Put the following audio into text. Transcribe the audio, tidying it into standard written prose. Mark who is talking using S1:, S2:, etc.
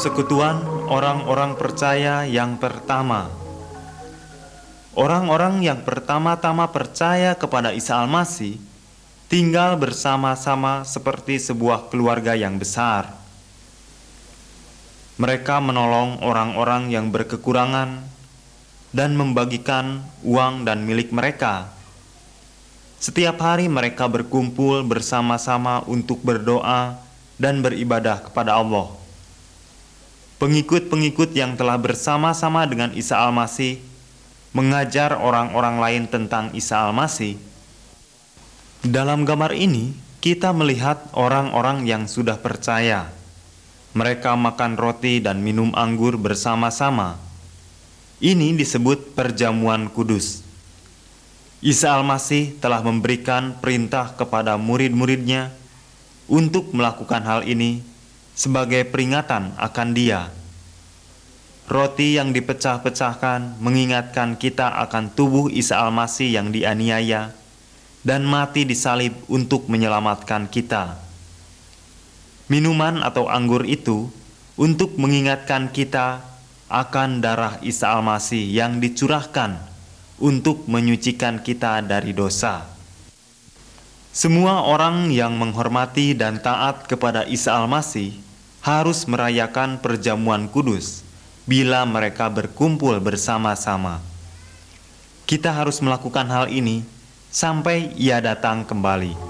S1: Persekutuan orang-orang percaya yang pertama. Orang-orang yang pertama-tama percaya kepada Isa Al-Masih tinggal bersama-sama seperti sebuah keluarga yang besar. Mereka menolong orang-orang yang berkekurangan dan membagikan uang dan milik mereka. Setiap hari mereka berkumpul bersama-sama untuk berdoa dan beribadah kepada Allah. Pengikut-pengikut yang telah bersama-sama dengan Isa Al-Masih mengajar orang-orang lain tentang Isa Al-Masih. Dalam gambar ini, kita melihat orang-orang yang sudah percaya. Mereka makan roti dan minum anggur bersama-sama. Ini disebut perjamuan kudus. Isa Al-Masih telah memberikan perintah kepada murid-muridnya untuk melakukan hal ini sebagai peringatan akan Dia. Roti yang dipecah-pecahkan mengingatkan kita akan tubuh Isa Al-Masih yang dianiaya dan mati disalib untuk menyelamatkan kita. Minuman atau anggur itu untuk mengingatkan kita akan darah Isa Al-Masih yang dicurahkan untuk menyucikan kita dari dosa. Semua orang yang menghormati dan taat kepada Isa Al-Masih harus merayakan perjamuan kudus bila mereka berkumpul bersama-sama. Kita harus melakukan hal ini sampai Ia datang kembali.